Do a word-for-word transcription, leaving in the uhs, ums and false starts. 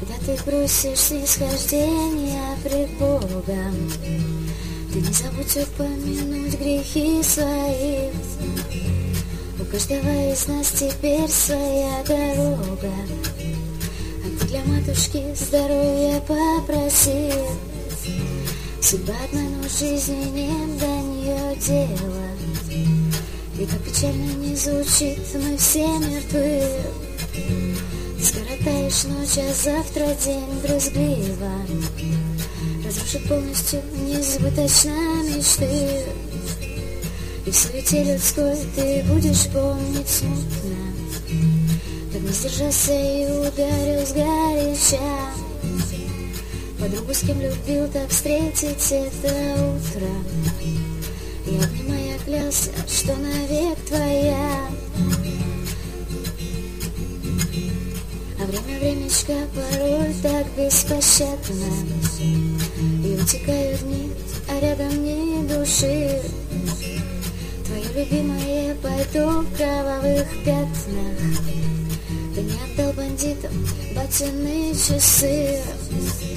Когда ты просишь снисхождения пред Богом, ты не забудь упомянуть грехи свои. У каждого из нас теперь своя дорога, а ты для матушки здоровья попроси. Судьба одна, но в жизни нет до нее дела. И как печально не звучит, мы все мертвы. Ты скоротаешь ночь, а завтра день брезгливо разрушит полностью несбыточно мечты. И в суете людской ты будешь помнить смутно, как не сдержался и ударил сгоряча. Подругу, с кем любил, так встретить это утро. И обнимая клялся, что навек твоя. А время времечко порой так беспощадно, и утекают дни, а рядом ни души. Твое любимое пальто в кровавых пятнах, ты не отдал бандитам батины часы.